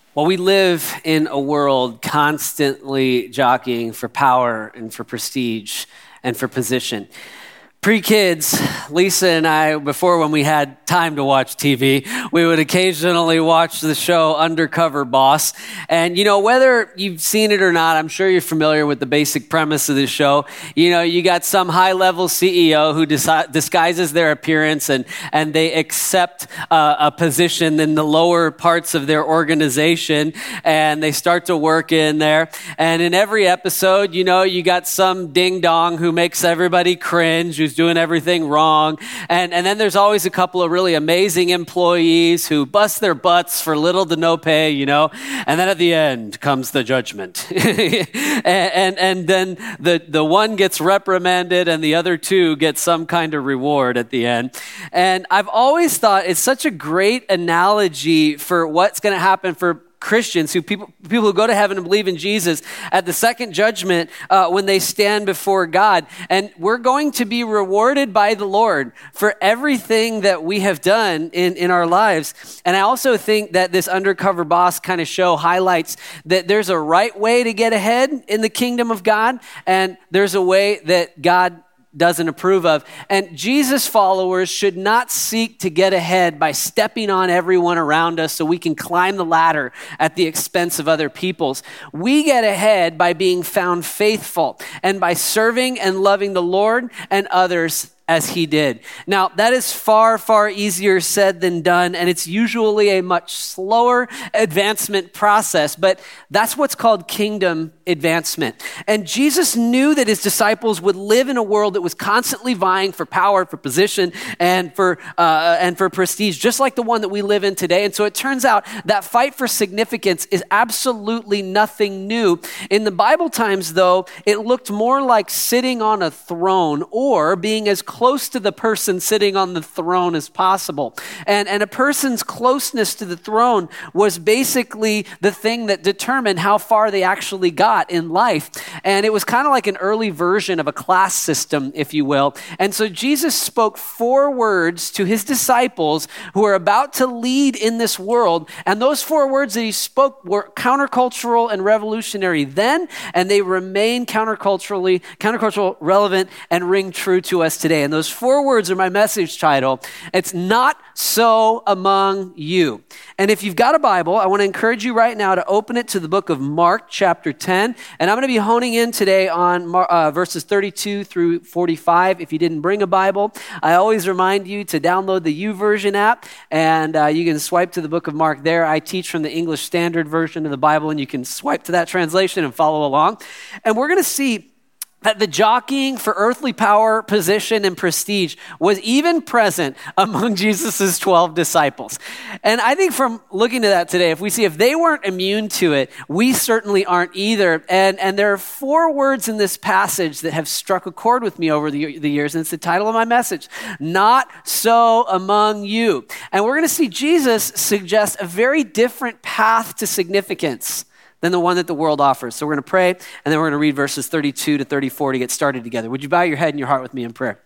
Well, we live in a world constantly jockeying for power and for prestige and for position. Pre-kids, Lisa and I, before when we had time to watch TV, we would occasionally watch the show Undercover Boss. And, whether you've seen it or not, I'm sure you're familiar with the basic premise of the show. You got some high-level CEO who disguises their appearance and they accept a position in the lower parts of their organization, and they start to work in there. And in every episode, you got some ding-dong who makes everybody cringe, who's doing everything wrong. And then there's always a couple of really amazing employees who bust their butts for little to no pay, And then at the end comes the judgment. and then the one gets reprimanded and the other two get some kind of reward at the end. And I've always thought it's such a great analogy for what's going to happen for Christians, people who go to heaven and believe in Jesus at the second judgment when they stand before God. And we're going to be rewarded by the Lord for everything that we have done in our lives. And I also think that this Undercover Boss kind of show highlights that there's a right way to get ahead in the kingdom of God, and there's a way that God doesn't approve of. And Jesus followers should not seek to get ahead by stepping on everyone around us so we can climb the ladder at the expense of other people's. We get ahead by being found faithful and by serving and loving the Lord and others as he did. Now, that is far, far easier said than done, and it's usually a much slower advancement process, but that's what's called kingdom advancement. And Jesus knew that his disciples would live in a world that was constantly vying for power, for position, and for prestige, just like the one that we live in today. And so it turns out that fight for significance is absolutely nothing new. In the Bible times, though, it looked more like sitting on a throne or being as close to the person sitting on the throne as possible. And a person's closeness to the throne was basically the thing that determined how far they actually got in life. And it was kind of like an early version of a class system, if you will. And so Jesus spoke 4 words to his disciples who are about to lead in this world. And those 4 words that he spoke were countercultural and revolutionary then, and they remain countercultural, relevant, and ring true to us today. And those 4 words are my message title. It's not so among you. And if you've got a Bible, I want to encourage you right now to open it to the book of Mark chapter 10. And I'm going to be honing in today on verses 32 through 45. If you didn't bring a Bible, I always remind you to download the YouVersion app, and you can swipe to the book of Mark there. I teach from the English Standard Version of the Bible, and you can swipe to that translation and follow along. And we're going to see that the jockeying for earthly power, position, and prestige was even present among Jesus' 12 disciples. And I think from looking at that today, if they weren't immune to it, we certainly aren't either. And there are 4 words in this passage that have struck a chord with me over the years, and it's the title of my message, Not So Among You. And we're going to see Jesus suggest a very different path to significance than the one that the world offers. So we're going to pray, and then we're going to read verses 32 to 34 to get started together. Would you bow your head and your heart with me in prayer?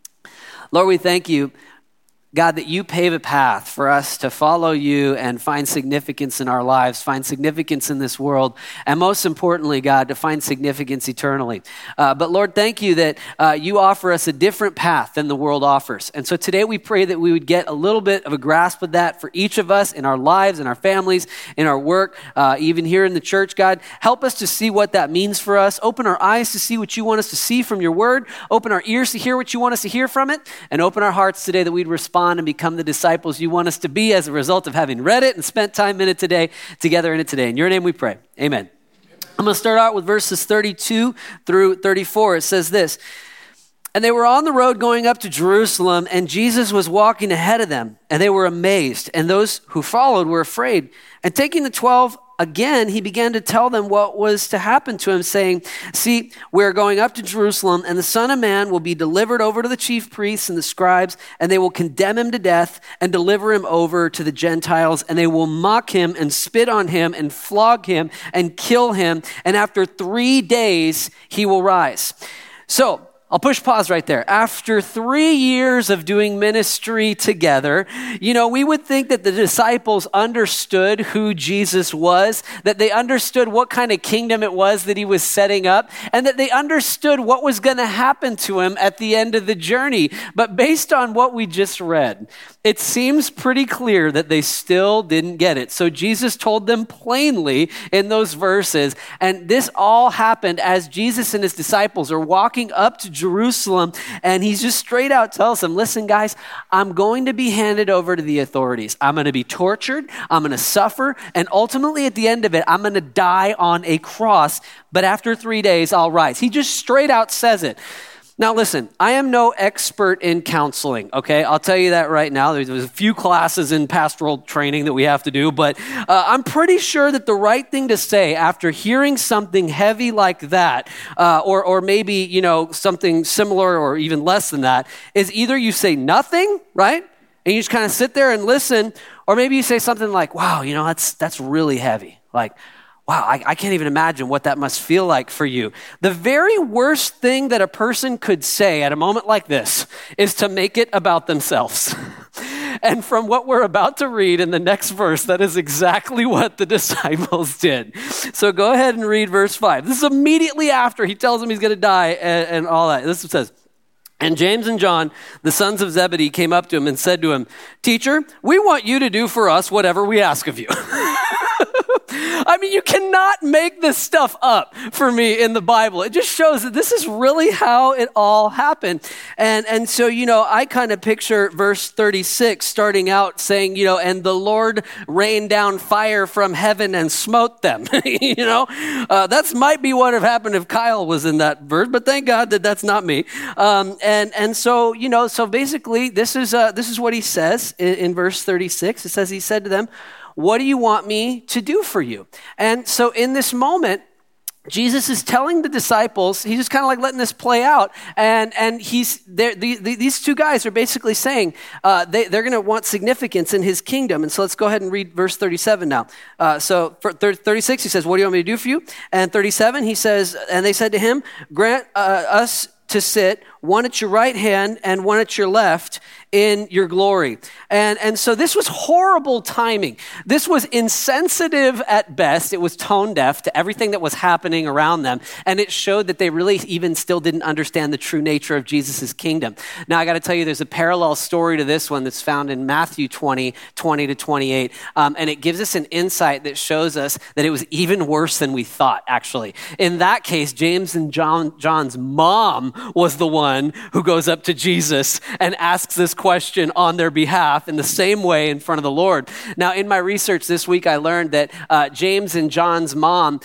Lord, we thank you, God, that you pave a path for us to follow you and find significance in our lives, find significance in this world, and most importantly, God, to find significance eternally. But Lord, thank you that you offer us a different path than the world offers. And so today we pray that we would get a little bit of a grasp of that for each of us in our lives, in our families, in our work, even here in the church. God, help us to see what that means for us. Open our eyes to see what you want us to see from your word. Open our ears to hear what you want us to hear from it. And open our hearts today that we'd respond and become the disciples you want us to be as a result of having read it and spent time in it today, together in it today. In your name we pray. Amen. I'm going to start out with verses 32 through 34. It says this, "And they were on the road going up to Jerusalem, and Jesus was walking ahead of them, and they were amazed, and those who followed were afraid. And taking the 12 again, he began to tell them what was to happen to him, saying, 'See, we are going up to Jerusalem, and the Son of Man will be delivered over to the chief priests and the scribes, and they will condemn him to death and deliver him over to the Gentiles, and they will mock him and spit on him and flog him and kill him, and after 3 days he will rise.' So I'll push pause right there. After 3 years of doing ministry together, we would think that the disciples understood who Jesus was, that they understood what kind of kingdom it was that he was setting up, and that they understood what was going to happen to him at the end of the journey. But based on what we just read, it seems pretty clear that they still didn't get it. So Jesus told them plainly in those verses, and this all happened as Jesus and his disciples are walking up to Jerusalem, and he's just straight out tells them, listen guys, I'm going to be handed over to the authorities. I'm going to be tortured, I'm going to suffer, and ultimately at the end of it, I'm going to die on a cross, but after 3 days, I'll rise. He just straight out says it. Now listen, I am no expert in counseling, okay? I'll tell you that right now. There's a few classes in pastoral training that we have to do, but I'm pretty sure that the right thing to say after hearing something heavy like that, or maybe, something similar or even less than that, is either you say nothing, right? And you just kind of sit there and listen, or maybe you say something like, wow, that's really heavy. Like, wow, I can't even imagine what that must feel like for you. The very worst thing that a person could say at a moment like this is to make it about themselves. And from what we're about to read in the next verse, that is exactly what the disciples did. So go ahead and read verse 5. This is immediately after he tells them he's going to die and all that. This says, and James and John, the sons of Zebedee, came up to him and said to him, "Teacher, we want you to do for us whatever we ask of you." I mean, you cannot make this stuff up for me in the Bible. It just shows that this is really how it all happened. And so, I kind of picture verse 36 starting out saying, and the Lord rained down fire from heaven and smote them. That might be what would have happened if Kyle was in that verse, but thank God that that's not me. So basically this is what he says in verse 36. It says, he said to them, "What do you want me to do for you?" And so in this moment, Jesus is telling the disciples, he's just kind of like letting this play out, and he's there. These two guys are basically saying they're going to want significance in his kingdom. And so let's go ahead and read verse 37 now. So for 36, he says, "What do you want me to do for you?" And 37, he says, and they said to him, "Grant us to sit one at your right hand and one at your left in your glory." And so this was horrible timing. This was insensitive at best. It was tone deaf to everything that was happening around them. And it showed that they really even still didn't understand the true nature of Jesus' kingdom. Now, I got to tell you, there's a parallel story to this one that's found in Matthew 20:20-28. And it gives us an insight that shows us that it was even worse than we thought, actually. In that case, James and John's mom was the one who goes up to Jesus and asks this question on their behalf in the same way in front of the Lord. Now, in my research this week, I learned that James and John's mom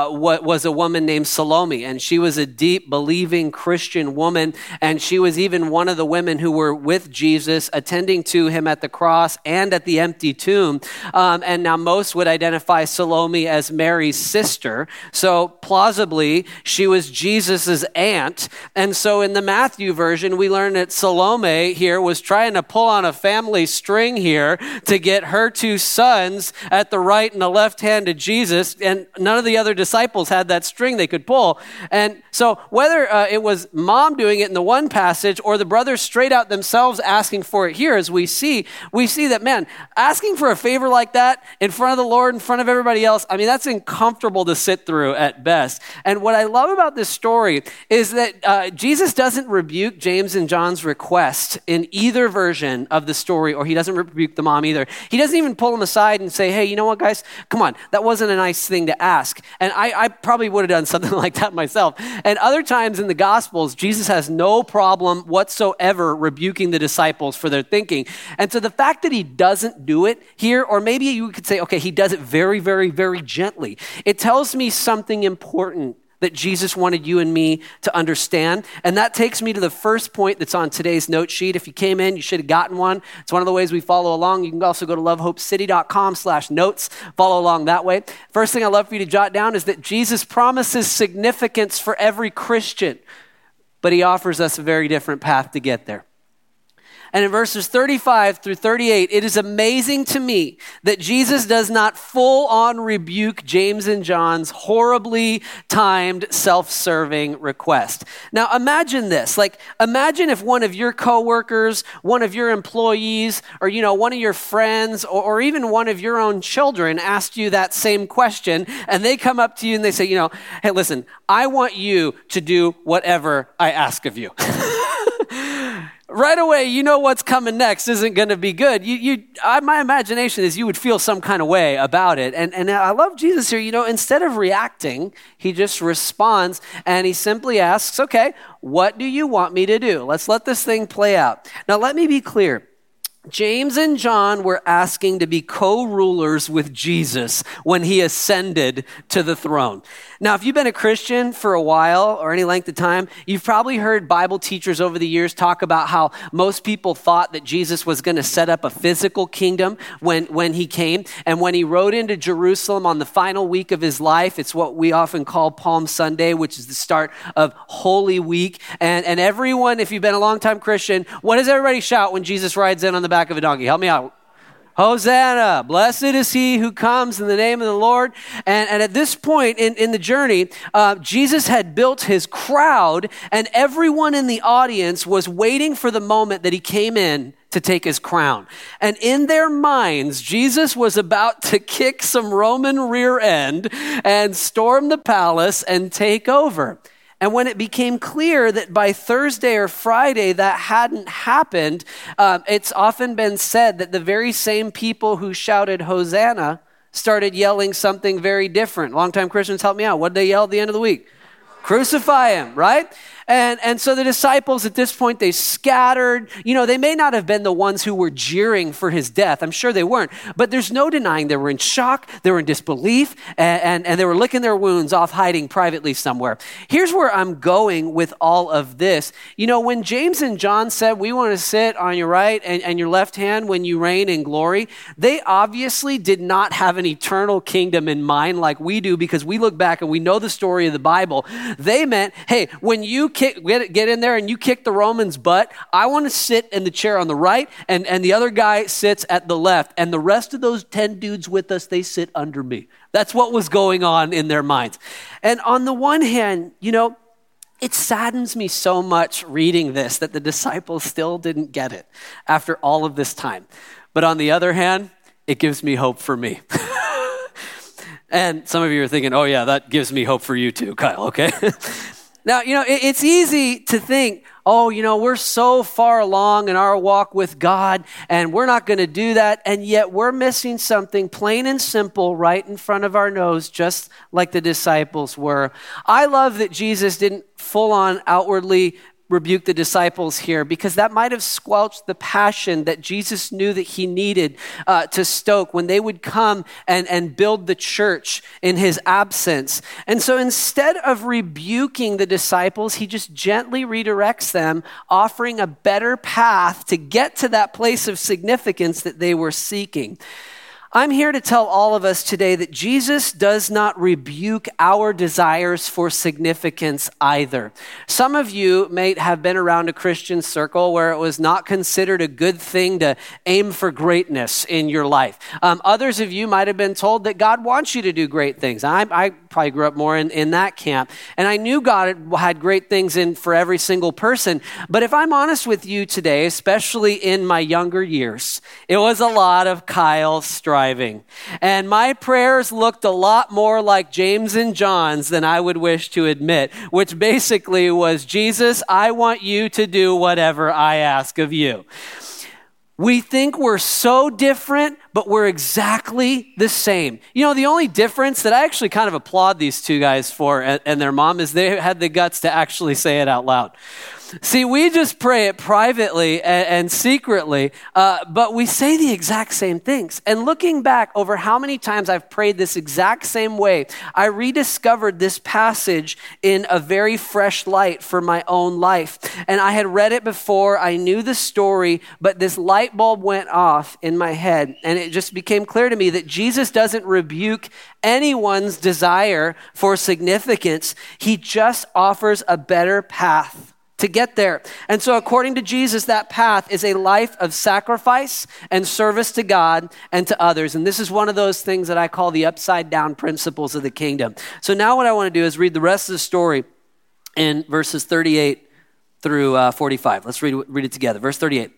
was a woman named Salome, and she was a deep, believing Christian woman, and she was even one of the women who were with Jesus, attending to him at the cross and at the empty tomb. And now most would identify Salome as Mary's sister, so plausibly she was Jesus's aunt. And so in the Matthew version, we learn that Salome here was trying to pull on a family string here to get her two sons at the right and the left hand of Jesus, and none of the other disciples had that string they could pull. And so whether it was mom doing it in the one passage or the brothers straight out themselves asking for it here, as we see that, man, asking for a favor like that in front of the Lord, in front of everybody else, I mean, that's uncomfortable to sit through at best. And what I love about this story is that Jesus doesn't rebuke James and John's request in either version of the story, or he doesn't rebuke the mom either. He doesn't even pull them aside and say, "Hey, you know what, guys? Come on, that wasn't a nice thing to ask." And I probably would have done something like that myself. And other times in the Gospels, Jesus has no problem whatsoever rebuking the disciples for their thinking. And so the fact that he doesn't do it here, or maybe you could say, okay, he does it very, very, very gently, it tells me something important that Jesus wanted you and me to understand. And that takes me to the first point that's on today's note sheet. If you came in, you should have gotten one. It's one of the ways we follow along. You can also go to lovehopecity.com/notes, follow along that way. First thing I'd love for you to jot down is that Jesus promises significance for every Christian, but he offers us a very different path to get there. And in verses 35 through 38, it is amazing to me that Jesus does not full on rebuke James and John's horribly timed, self-serving request. Now imagine this, imagine if one of your coworkers, one of your employees, or one of your friends, or even one of your own children asked you that same question, and they come up to you and they say, hey, listen, I want you to do whatever I ask of you. Right away, what's coming next isn't going to be good. My imagination is you would feel some kind of way about it. And I love Jesus here. Instead of reacting, he just responds and he simply asks, okay, what do you want me to do? Let's let this thing play out. Now, let me be clear. James and John were asking to be co-rulers with Jesus when he ascended to the throne. Now, if you've been a Christian for a while or any length of time, you've probably heard Bible teachers over the years talk about how most people thought that Jesus was going to set up a physical kingdom when he came. And when he rode into Jerusalem on the final week of his life, it's what we often call Palm Sunday, which is the start of Holy Week. And everyone, if you've been a long-time Christian, what does everybody shout when Jesus rides in on the back of a donkey? Help me out. Hosanna, blessed is he who comes in the name of the Lord. And at this point in the journey, Jesus had built his crowd, and everyone in the audience was waiting for the moment that he came in to take his crown. And in their minds, Jesus was about to kick some Roman rear end and storm the palace and take over. And when it became clear that by Thursday or Friday that hadn't happened, it's often been said that the very same people who shouted Hosanna started yelling something very different. Longtime Christians, help me out. What did they yell at the end of the week? Crucify him, right? And so the disciples at this point, they scattered. They may not have been the ones who were jeering for his death. I'm sure they weren't. But there's no denying they were in shock, they were in disbelief, and they were licking their wounds off hiding privately somewhere. Here's where I'm going with all of this. When James and John said, we want to sit on your right and your left hand when you reign in glory, they obviously did not have an eternal kingdom in mind like we do, because we look back and we know the story of the Bible. They meant, hey, when you get in there and you kick the Romans' butt, I want to sit in the chair on the right, and the other guy sits at the left, and the rest of those 10 dudes with us, they sit under me. That's what was going on in their minds. And on the one hand, it saddens me so much reading this that the disciples still didn't get it after all of this time. But on the other hand, it gives me hope for me. And some of you are thinking, oh yeah, that gives me hope for you too, Kyle, okay? Now, it's easy to think, we're so far along in our walk with God and we're not going to do that. And yet we're missing something plain and simple right in front of our nose, just like the disciples were. I love that Jesus didn't full on outwardly rebuke the disciples here, because that might have squelched the passion that Jesus knew that he needed to stoke when they would come and build the church in his absence. And so instead of rebuking the disciples, he just gently redirects them, offering a better path to get to that place of significance that they were seeking. I'm here to tell all of us today that Jesus does not rebuke our desires for significance either. Some of you may have been around a Christian circle where it was not considered a good thing to aim for greatness in your life. Others of you might have been told that God wants you to do great things. I probably grew up more in that camp. And I knew God had great things in for every single person. But if I'm honest with you today, especially in my younger years, it was a lot of Kyle striving. And my prayers looked a lot more like James and John's than I would wish to admit, which basically was, Jesus, I want you to do whatever I ask of you. We think we're so different, but we're exactly the same. The only difference that I actually kind of applaud these two guys for and their mom is they had the guts to actually say it out loud. See, we just pray it privately and secretly, but we say the exact same things. And looking back over how many times I've prayed this exact same way, I rediscovered this passage in a very fresh light for my own life. And I had read it before, I knew the story, but this light bulb went off in my head. And it just became clear to me that Jesus doesn't rebuke anyone's desire for significance. He just offers a better path to get there. And so according to Jesus, that path is a life of sacrifice and service to God and to others. And this is one of those things that I call the upside down principles of the kingdom. So now what I want to do is read the rest of the story in verses 38 through 45. Let's read it together. Verse 38.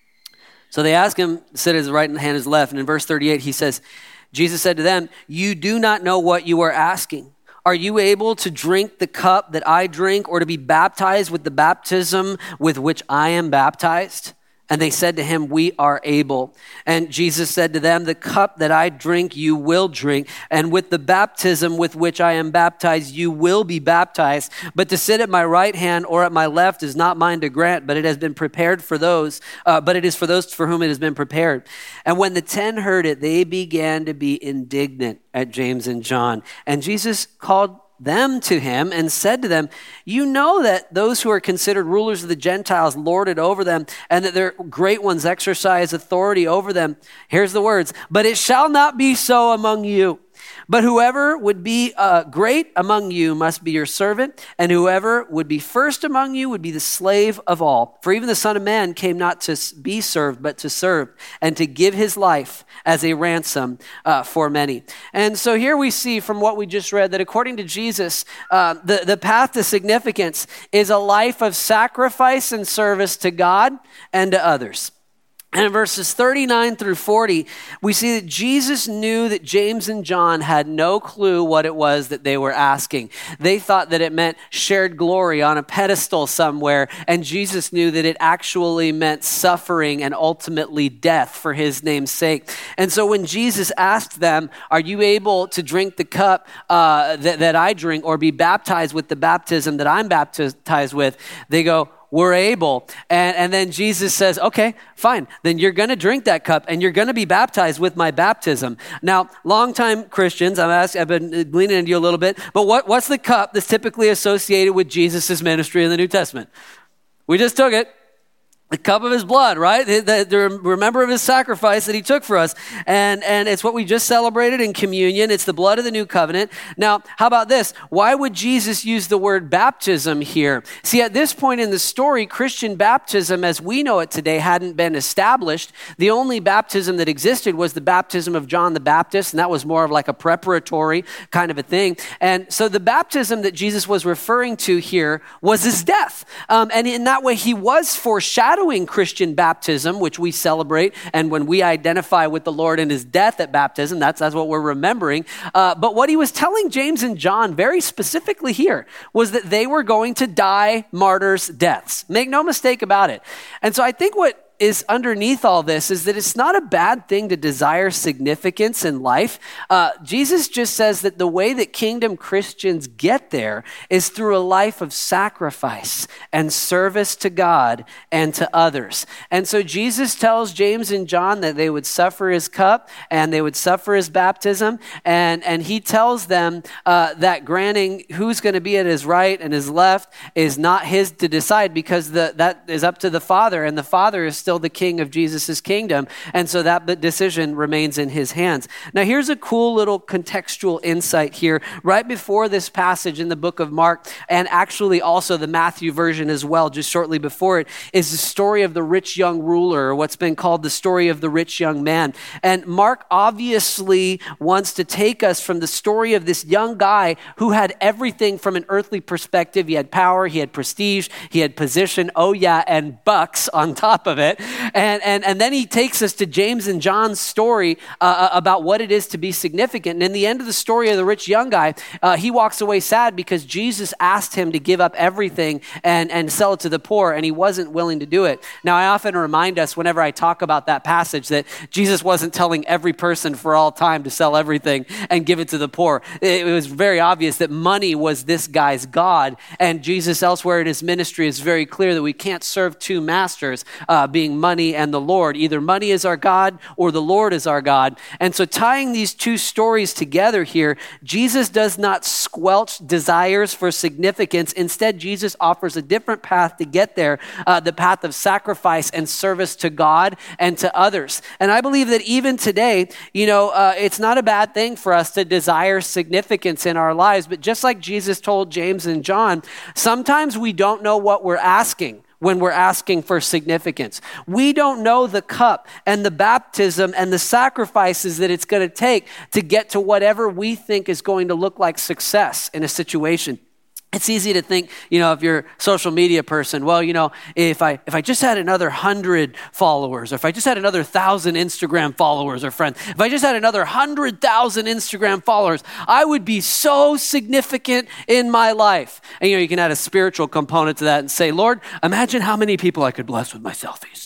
So they ask him to sit at his right hand, his left. And in verse 38, he says, Jesus said to them, "You do not know what you are asking. Are you able to drink the cup that I drink, or to be baptized with the baptism with which I am baptized?" And they said to him, "We are able." And Jesus said to them, "The cup that I drink, you will drink, and with the baptism with which I am baptized, you will be baptized. But to sit at my right hand or at my left is not mine to grant, but it has been prepared for those. But it is for those for whom it has been prepared." And when the 10 heard it, they began to be indignant at James and John. And Jesus called them to him and said to them, "You know that those who are considered rulers of the Gentiles lord it over them, and that their great ones exercise authority over them." Here's the words: "But it shall not be so among you. But whoever would be great among you must be your servant, and whoever would be first among you would be the slave of all. For even the Son of Man came not to be served, but to serve, and to give his life as a ransom for many." And so here we see from what we just read that according to Jesus, the path to significance is a life of sacrifice and service to God and to others. And in verses 39 through 40, we see that Jesus knew that James and John had no clue what it was that they were asking. They thought that it meant shared glory on a pedestal somewhere, and Jesus knew that it actually meant suffering and ultimately death for his name's sake. And so when Jesus asked them, "Are you able to drink the cup that I drink, or be baptized with the baptism that I'm baptized with?" they go, "We're able." And then Jesus says, "Okay, fine. Then you're going to drink that cup and you're going to be baptized with my baptism." Now, longtime Christians, I've been leaning into you a little bit, but what's the cup that's typically associated with Jesus' ministry in the New Testament? We just took it. The cup of his blood, right? Remember of his sacrifice that he took for us. And it's what we just celebrated in communion. It's the blood of the new covenant. Now, how about this? Why would Jesus use the word baptism here? See, at this point in the story, Christian baptism as we know it today hadn't been established. The only baptism that existed was the baptism of John the Baptist, and that was more of like a preparatory kind of a thing. And so the baptism that Jesus was referring to here was his death. And in that way, he was foreshadowing Christian baptism, which we celebrate, and when we identify with the Lord in his death at baptism, that's what we're remembering. But what he was telling James and John very specifically here was that they were going to die martyrs' deaths. Make no mistake about it. And so I think what is underneath all this is that it's not a bad thing to desire significance in life. Jesus just says that the way that kingdom Christians get there is through a life of sacrifice and service to God and to others. And so Jesus tells James and John that they would suffer his cup and they would suffer his baptism. And he tells them that granting who's going to be at his right and his left is not his to decide, because that is up to the Father, and the Father is still the king of Jesus' kingdom. And so that decision remains in his hands. Now, here's a cool little contextual insight here. Right before this passage in the book of Mark, and actually also the Matthew version as well, just shortly before it, is the story of the rich young ruler, or what's been called the story of the rich young man. And Mark obviously wants to take us from the story of this young guy who had everything from an earthly perspective. He had power, he had prestige, he had position, oh yeah, and bucks on top of it. And then he takes us to James and John's story about what it is to be significant. And in the end of the story of the rich young guy, he walks away sad because Jesus asked him to give up everything and sell it to the poor, and he wasn't willing to do it. Now, I often remind us whenever I talk about that passage that Jesus wasn't telling every person for all time to sell everything and give it to the poor. It was very obvious that money was this guy's God, and Jesus elsewhere in his ministry is very clear that we can't serve two masters, being serving money and the Lord. Either money is our God or the Lord is our God. And so tying these two stories together here, Jesus does not squelch desires for significance. Instead, Jesus offers a different path to get there, the path of sacrifice and service to God and to others. And I believe that even today, it's not a bad thing for us to desire significance in our lives. But just like Jesus told James and John, sometimes we don't know what we're asking when we're asking for significance. We don't know the cup and the baptism and the sacrifices that it's going to take to get to whatever we think is going to look like success in a situation. It's easy to think, if you're a social media person, well, if I just had another 100 followers, or if I just had another 1,000 Instagram followers or friends, if I just had another 100,000 Instagram followers, I would be so significant in my life. And, you can add a spiritual component to that and say, Lord, imagine how many people I could bless with my selfies,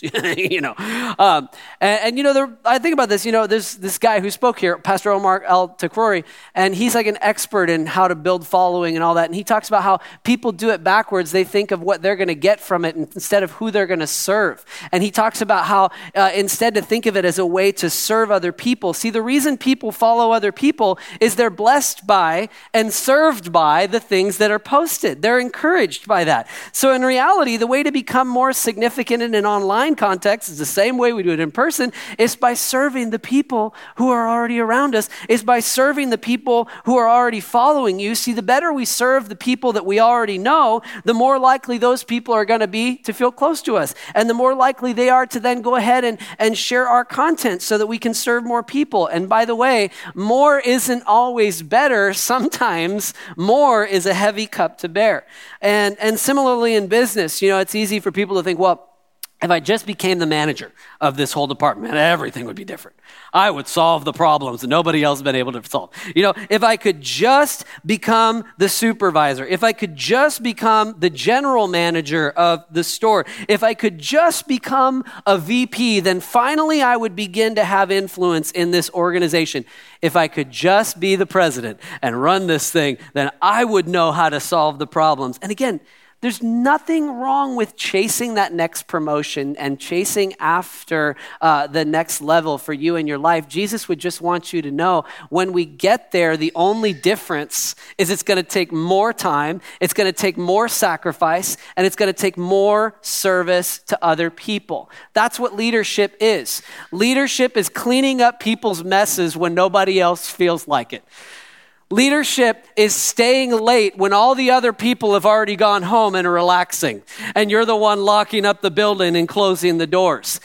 I think about this, there's this guy who spoke here, Pastor Omar El-Takrori, and he's like an expert in how to build following and all that. And he talks about how people do it backwards. They think of what they're going to get from it instead of who they're going to serve. And he talks about how instead to think of it as a way to serve other people. See, the reason people follow other people is they're blessed by and served by the things that are posted. They're encouraged by that. So in reality, the way to become more significant in an online context is the same way we do it in person, is by serving the people who are already around us, is by serving the people who are already following you. See, the better we serve the people that we already know, the more likely those people are going to be to feel close to us. And the more likely they are to then go ahead and share our content so that we can serve more people. And by the way, more isn't always better. Sometimes more is a heavy cup to bear. And similarly in business, it's easy for people to think, well, if I just became the manager of this whole department, everything would be different. I would solve the problems that nobody else has been able to solve. If I could just become the supervisor, if I could just become the general manager of the store, if I could just become a VP, then finally I would begin to have influence in this organization. If I could just be the president and run this thing, then I would know how to solve the problems. And again, there's nothing wrong with chasing that next promotion and chasing after the next level for you in your life. Jesus would just want you to know when we get there, the only difference is it's going to take more time, it's going to take more sacrifice, and it's going to take more service to other people. That's what leadership is. Leadership is cleaning up people's messes when nobody else feels like it. Leadership is staying late when all the other people have already gone home and are relaxing, and you're the one locking up the building and closing the doors.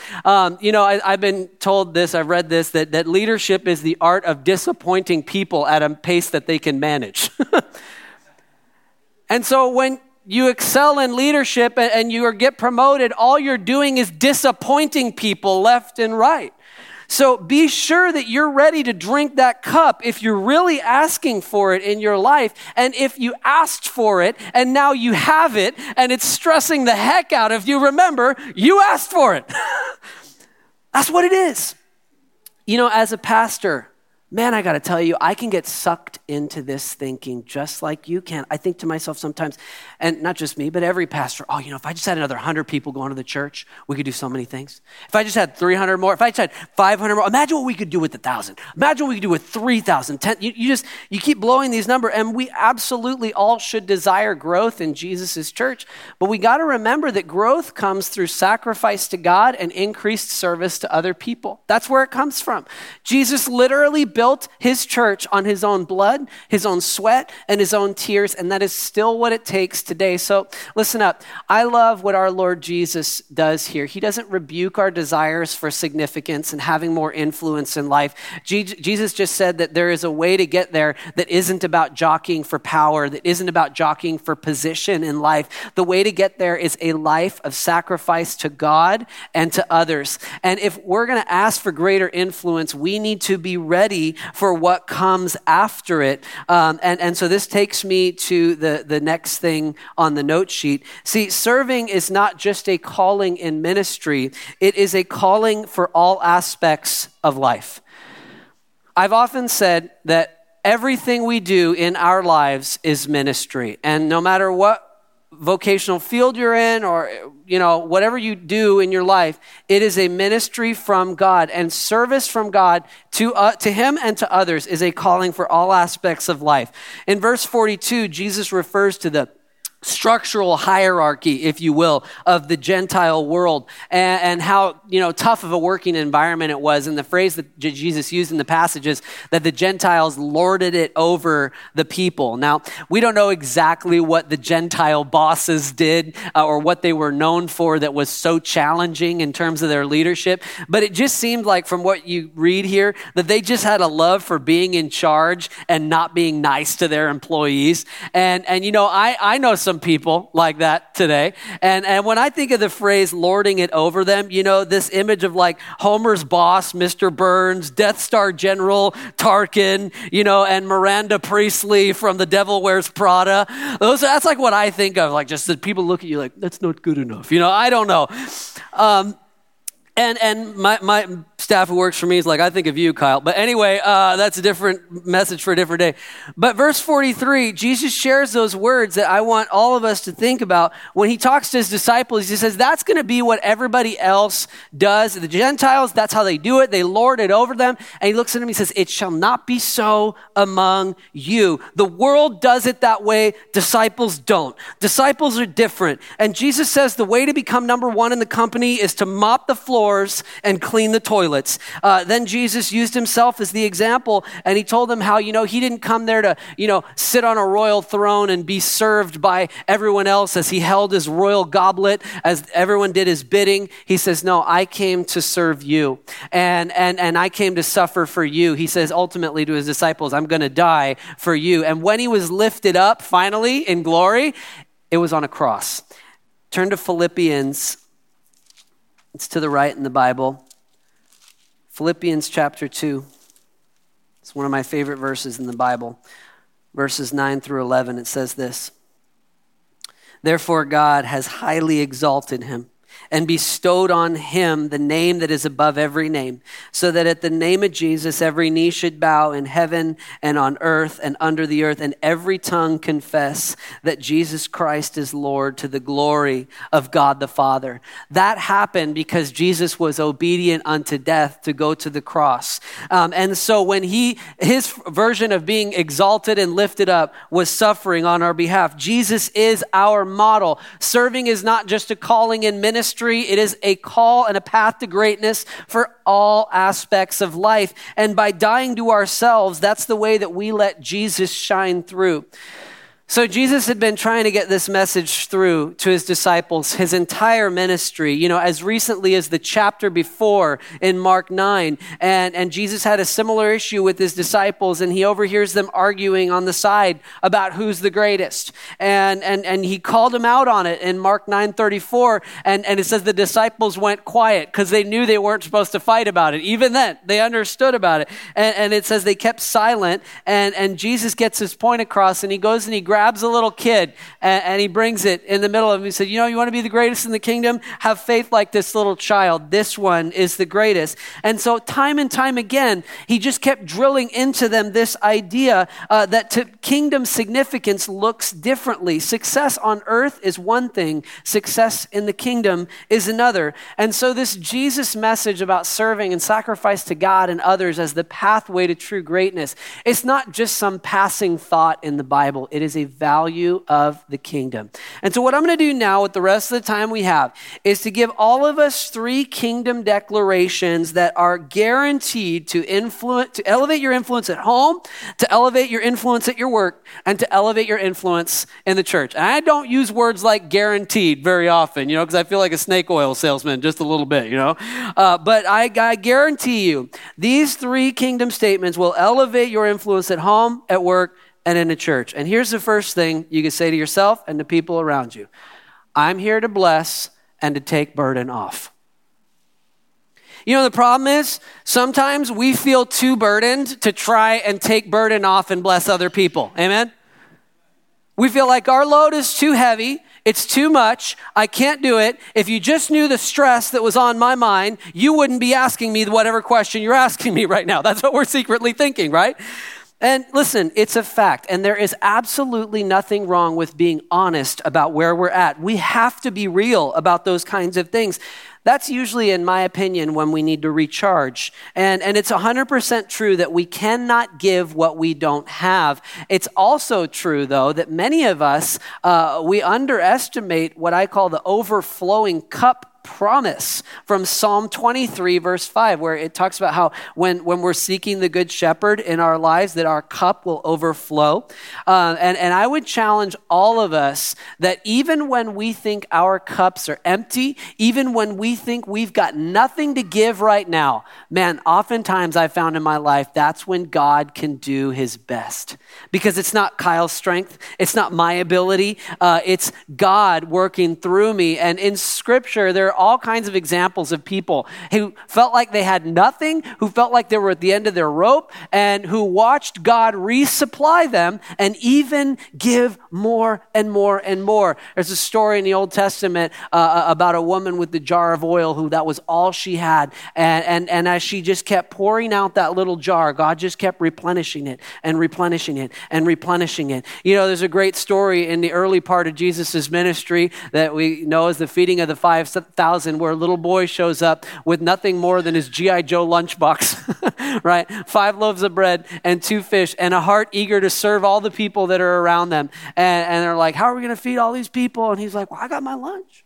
I've been told this, I've read this, that leadership is the art of disappointing people at a pace that they can manage. And so when you excel in leadership and you get promoted, all you're doing is disappointing people left and right. So be sure that you're ready to drink that cup if you're really asking for it in your life. And if you asked for it and now you have it and it's stressing the heck out of you, remember, you asked for it. That's what it is. As a pastor, man, I got to tell you, I can get sucked into this thinking just like you can. I think to myself sometimes, and not just me, but every pastor, if I just had another 100 people going to the church, we could do so many things. If I just had 300 more, if I just had 500 more, imagine what we could do with 1,000. Imagine what we could do with 3,000, 10. You keep blowing these numbers, and we absolutely all should desire growth in Jesus' church. But we got to remember that growth comes through sacrifice to God and increased service to other people. That's where it comes from. Jesus literally built his church on his own blood, his own sweat, and his own tears, and that is still what it takes today. So listen up. I love what our Lord Jesus does here. He doesn't rebuke our desires for significance and having more influence in life. Jesus just said that there is a way to get there that isn't about jockeying for power, that isn't about jockeying for position in life. The way to get there is a life of sacrifice to God and to others. And if we're going to ask for greater influence, we need to be ready for what comes after it. And so this takes me to the next thing on the note sheet. See, serving is not just a calling in ministry. It is a calling for all aspects of life. I've often said that everything we do in our lives is ministry. And no matter what vocational field you're in, or whatever you do in your life, it is a ministry from God, and service from God to him and to others is a calling for all aspects of life. In verse 42, Jesus refers to the structural hierarchy, if you will, of the Gentile world, and how tough of a working environment it was. And the phrase that Jesus used in the passage is that the Gentiles lorded it over the people. Now, we don't know exactly what the Gentile bosses did or what they were known for that was so challenging in terms of their leadership, but it just seemed like from what you read here that they just had a love for being in charge and not being nice to their employees. And I know some people like that today. And when I think of the phrase lording it over them, this image of like Homer's boss, Mr. Burns, Death Star General Tarkin, and Miranda Priestley from The Devil Wears Prada. That's like what I think of, like just that people look at you like, that's not good enough. I don't know. And my staff who works for me is like, I think of you, Kyle. But anyway, that's a different message for a different day. But verse 43, Jesus shares those words that I want all of us to think about. When he talks to his disciples, he says, that's going to be what everybody else does. The Gentiles, that's how they do it. They lord it over them. And he looks at them, he says, it shall not be so among you. The world does it that way. Disciples don't. Disciples are different. And Jesus says the way to become number one in the company is to mop the floors and clean the toilets. Then Jesus used himself as the example, and he told them how, he didn't come there to, sit on a royal throne and be served by everyone else as he held his royal goblet, as everyone did his bidding. He says, no, I came to serve you, and I came to suffer for you. He says ultimately to his disciples, I'm going to die for you. And when he was lifted up finally in glory, it was on a cross. Turn to Philippians. It's to the right in the Bible. Philippians chapter 2. It's one of my favorite verses in the Bible. Verses 9 through 11, it says this. Therefore God has highly exalted him and bestowed on him the name that is above every name, so that at the name of Jesus every knee should bow in heaven and on earth and under the earth, and every tongue confess that Jesus Christ is Lord, to the glory of God the Father. That happened because Jesus was obedient unto death to go to the cross. And so when his version of being exalted and lifted up was suffering on our behalf, Jesus is our model. Serving is not just a calling in ministry. It is a call and a path to greatness for all aspects of life. And by dying to ourselves, that's the way that we let Jesus shine through. So Jesus had been trying to get this message through to his disciples his entire ministry, as recently as the chapter before in Mark 9. And Jesus had a similar issue with his disciples, and he overhears them arguing on the side about who's the greatest. And he called them out on it in Mark 9:34. And it says the disciples went quiet because they knew they weren't supposed to fight about it. Even then, they understood about it. And it says they kept silent, and Jesus gets his point across, and he goes and he grabs a little kid and he brings it in the middle of him. He said, you want to be the greatest in the kingdom? Have faith like this little child. This one is the greatest. And so time and time again, he just kept drilling into them this idea that to kingdom significance looks differently. Success on earth is one thing. Success in the kingdom is another. And so this Jesus message about serving and sacrifice to God and others as the pathway to true greatness, it's not just some passing thought in the Bible. It is a value of the kingdom. And so what I'm going to do now with the rest of the time we have is to give all of us 3 kingdom declarations that are guaranteed to elevate your influence at home, to elevate your influence at your work, and to elevate your influence in the church. And I don't use words like guaranteed very often, because I feel like a snake oil salesman just a little bit, But I guarantee you, these 3 kingdom statements will elevate your influence at home, at work, and in the church. And here's the first thing you can say to yourself and the people around you. I'm here to bless and to take burden off. The problem is sometimes we feel too burdened to try and take burden off and bless other people. Amen? We feel like our load is too heavy. It's too much. I can't do it. If you just knew the stress that was on my mind, you wouldn't be asking me whatever question you're asking me right now. That's what we're secretly thinking, right? And listen, it's a fact, and there is absolutely nothing wrong with being honest about where we're at. We have to be real about those kinds of things. That's usually, in my opinion, when we need to recharge. And it's 100% true that we cannot give what we don't have. It's also true, though, that many of us, we underestimate what I call the overflowing cup promise from Psalm 23, verse 5, where it talks about how when we're seeking the good shepherd in our lives, that our cup will overflow. And I would challenge all of us that even when we think our cups are empty, even when we think we've got nothing to give right now, man, oftentimes I found in my life, that's when God can do his best. Because it's not Kyle's strength, it's not my ability, it's God working through me. And in Scripture, there are all kinds of examples of people who felt like they had nothing, who felt like they were at the end of their rope, and who watched God resupply them and even give more and more and more. There's a story in the Old Testament about a woman with the jar of oil who that was all she had. And as she just kept pouring out that little jar, God just kept replenishing it and replenishing it and replenishing it. You know, there's a great story in the early part of Jesus' ministry that we know as the feeding of the 5,000, where a little boy shows up with nothing more than his G.I. Joe lunchbox, right? 5 loaves of bread and 2 fish and a heart eager to serve all the people that are around them. And they're like, how are we going to feed all these people? And he's like, well, I got my lunch.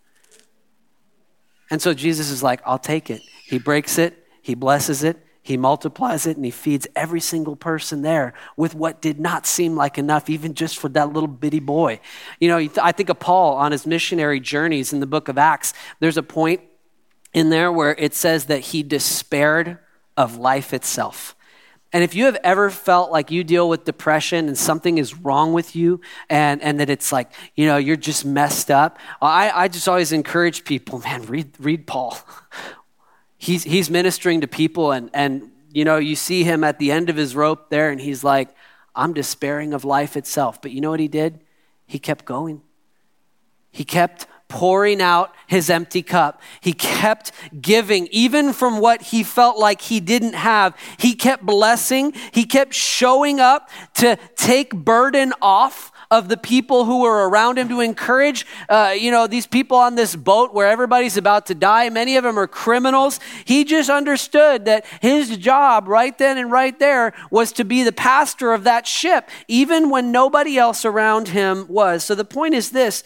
And so Jesus is like, I'll take it. He breaks it. He blesses it. He multiplies it, and he feeds every single person there with what did not seem like enough, even just for that little bitty boy. You know, I think of Paul on his missionary journeys in the book of Acts. There's a point in there where it says that he despaired of life itself. And if you have ever felt like you deal with depression and something is wrong with you and that it's like, you know, you're just messed up, I just always encourage people, man, read Paul. He's ministering to people and you know, you see him at the end of his rope there and he's like, I'm despairing of life itself. But you know what he did? He kept going. He kept pouring out his empty cup. He kept giving, even from what he felt like he didn't have. He kept blessing. He kept showing up to take burden off of the people who were around him, to encourage, these people on this boat where everybody's about to die. Many of them are criminals. He just understood that his job right then and right there was to be the pastor of that ship, even when nobody else around him was. So the point is this: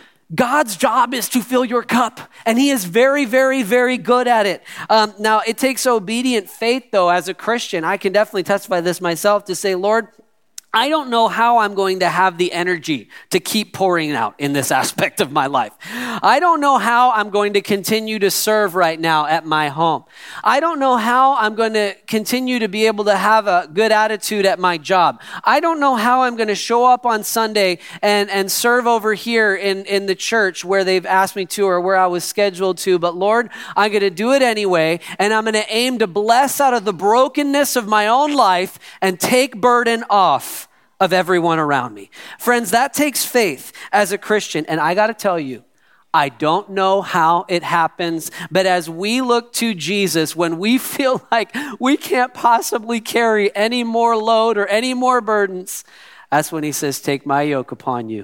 God's job is to fill your cup, and he is very, very, very good at it. Now, it takes obedient faith, though, as a Christian. I can definitely testify this myself to say, Lord, I don't know how I'm going to have the energy to keep pouring out in this aspect of my life. I don't know how I'm going to continue to serve right now at my home. I don't know how I'm going to continue to be able to have a good attitude at my job. I don't know how I'm going to show up on Sunday and serve over here in the church where they've asked me to or where I was scheduled to. But Lord, I'm going to do it anyway, and I'm going to aim to bless out of the brokenness of my own life and take burden off of everyone around me. Friends, that takes faith as a Christian. And I got to tell you, I don't know how it happens, but as we look to Jesus, when we feel like we can't possibly carry any more load or any more burdens, that's when he says, take my yoke upon you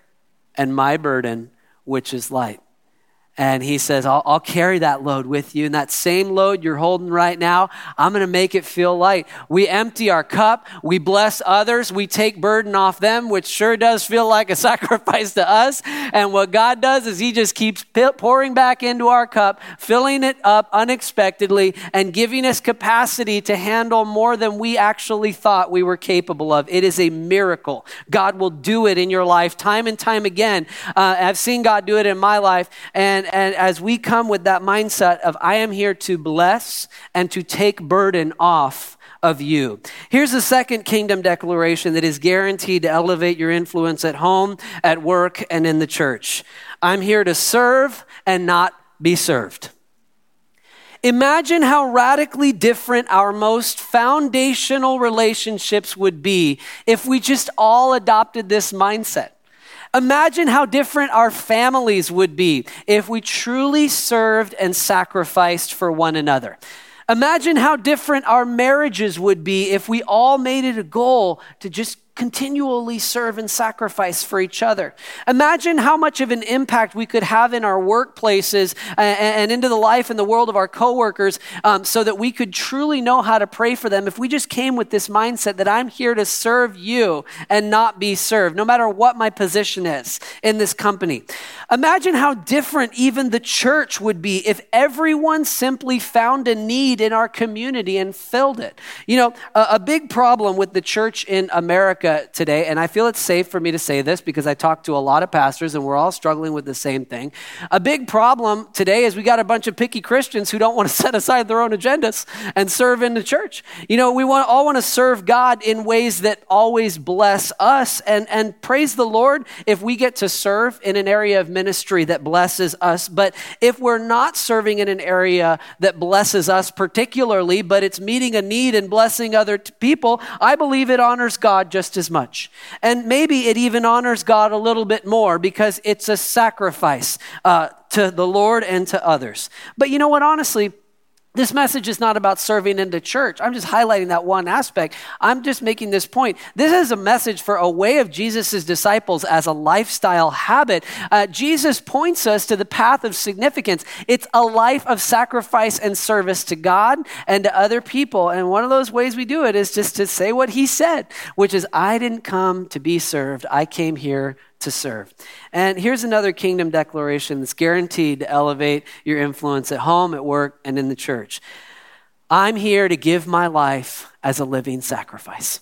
and my burden, which is light. And he says, I'll carry that load with you. And that same load you're holding right now, I'm going to make it feel light. We empty our cup. We bless others. We take burden off them, which sure does feel like a sacrifice to us. And what God does is he just keeps pouring back into our cup, filling it up unexpectedly, and giving us capacity to handle more than we actually thought we were capable of. It is a miracle. God will do it in your life time and time again. I've seen God do it in my life. And as we come with that mindset of I am here to bless and to take burden off of you. Here's the second kingdom declaration that is guaranteed to elevate your influence at home, at work, and in the church. I'm here to serve and not be served. Imagine how radically different our most foundational relationships would be if we just all adopted this mindset. Imagine how different our families would be if we truly served and sacrificed for one another. Imagine how different our marriages would be if we all made it a goal to just continually serve and sacrifice for each other. Imagine how much of an impact we could have in our workplaces and into the life and the world of our coworkers, so that we could truly know how to pray for them if we just came with this mindset that I'm here to serve you and not be served, no matter what my position is in this company. Imagine how different even the church would be if everyone simply found a need in our community and filled it. You know, a big problem with the church in America today, and I feel it's safe for me to say this because I talk to a lot of pastors and we're all struggling with the same thing. A big problem today is we got a bunch of picky Christians who don't want to set aside their own agendas and serve in the church. You know, we all want to serve God in ways that always bless us, and praise the Lord if we get to serve in an area of ministry that blesses us. But if we're not serving in an area that blesses us particularly, but it's meeting a need and blessing other people, I believe it honors God just as much. And maybe it even honors God a little bit more because it's a sacrifice to the Lord and to others. But you know what, honestly, this message is not about serving in the church. I'm just highlighting that one aspect. I'm just making this point. This is a message for a way of Jesus' disciples as a lifestyle habit. Jesus points us to the path of significance. It's a life of sacrifice and service to God and to other people. And one of those ways we do it is just to say what he said, which is, I didn't come to be served. I came here to serve. And here's another kingdom declaration that's guaranteed to elevate your influence at home, at work, and in the church. I'm here to give my life as a living sacrifice.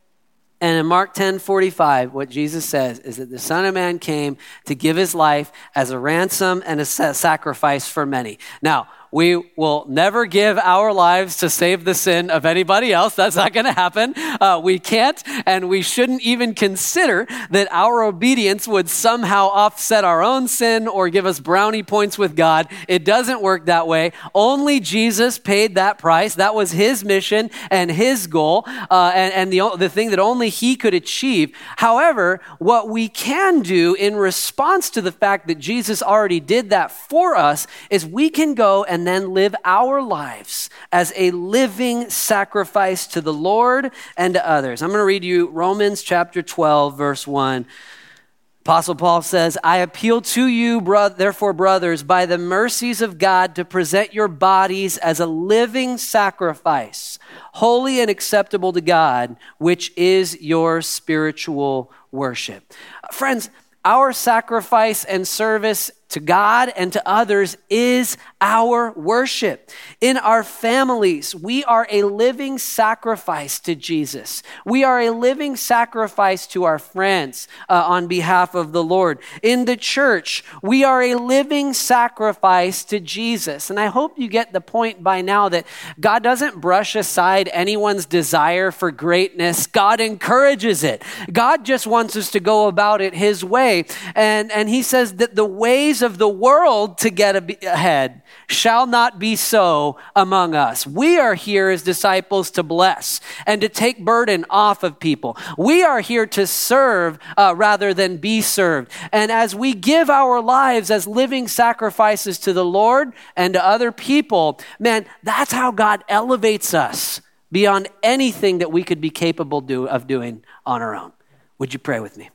And in Mark 10:45, what Jesus says is that the Son of Man came to give his life as a ransom and a sacrifice for many. Now, we will never give our lives to save the sin of anybody else. That's not going to happen. We can't, and we shouldn't even consider that our obedience would somehow offset our own sin or give us brownie points with God. It doesn't work that way. Only Jesus paid that price. That was his mission and his goal, and the thing that only he could achieve. However, what we can do in response to the fact that Jesus already did that for us is we can go and then live our lives as a living sacrifice to the Lord and to others. I'm going to read you Romans chapter 12, verse 1. Apostle Paul says, I appeal to you, therefore, brothers, by the mercies of God, to present your bodies as a living sacrifice, holy and acceptable to God, which is your spiritual worship. Friends, our sacrifice and service to God and to others is our worship. In our families, we are a living sacrifice to Jesus. We are a living sacrifice to our friends on behalf of the Lord. In the church, we are a living sacrifice to Jesus. And I hope you get the point by now that God doesn't brush aside anyone's desire for greatness. God encourages it. God just wants us to go about it his way. And he says that the ways of the world to get ahead shall not be so among us. We are here as disciples to bless and to take burden off of people. We are here to serve rather than be served. And as we give our lives as living sacrifices to the Lord and to other people, man, that's how God elevates us beyond anything that we could be capable of doing on our own. Would you pray with me?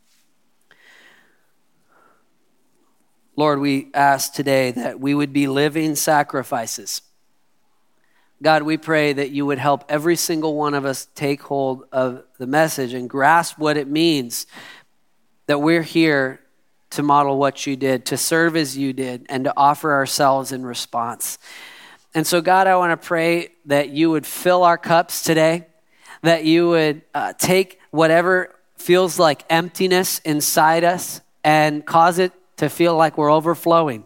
Lord, we ask today that we would be living sacrifices. God, we pray that you would help every single one of us take hold of the message and grasp what it means that we're here to model what you did, to serve as you did, and to offer ourselves in response. And so, God, I want to pray that you would fill our cups today, that you would take whatever feels like emptiness inside us and cause it to feel like we're overflowing.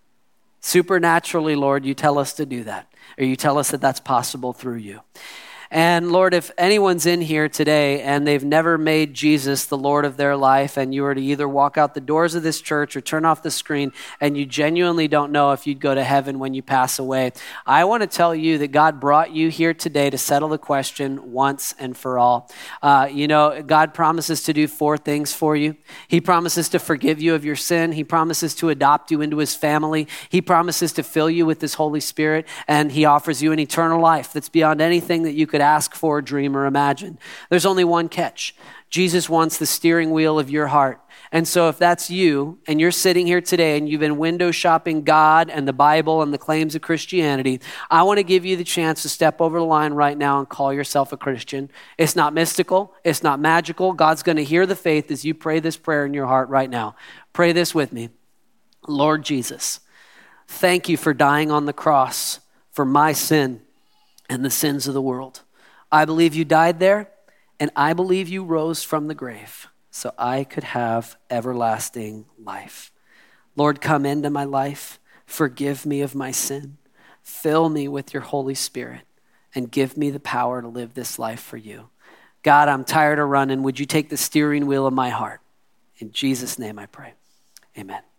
Supernaturally, Lord, you tell us to do that, or you tell us that that's possible through you. And Lord, if anyone's in here today and they've never made Jesus the Lord of their life, and you were to either walk out the doors of this church or turn off the screen, and you genuinely don't know if you'd go to heaven when you pass away, I want to tell you that God brought you here today to settle the question once and for all. God promises to do 4 things for you. He promises to forgive you of your sin. He promises to adopt you into his family. He promises to fill you with his Holy Spirit, and he offers you an eternal life that's beyond anything that you could ask for, dream, or imagine. There's only one catch. Jesus wants the steering wheel of your heart. And so if that's you and you're sitting here today and you've been window shopping God and the Bible and the claims of Christianity, I want to give you the chance to step over the line right now and call yourself a Christian. It's not mystical. It's not magical. God's going to hear the faith as you pray this prayer in your heart right now. Pray this with me. Lord Jesus, thank you for dying on the cross for my sin and the sins of the world. I believe you died there, and I believe you rose from the grave so I could have everlasting life. Lord, come into my life. Forgive me of my sin. Fill me with your Holy Spirit and give me the power to live this life for you. God, I'm tired of running. Would you take the steering wheel of my heart? In Jesus' name I pray. Amen.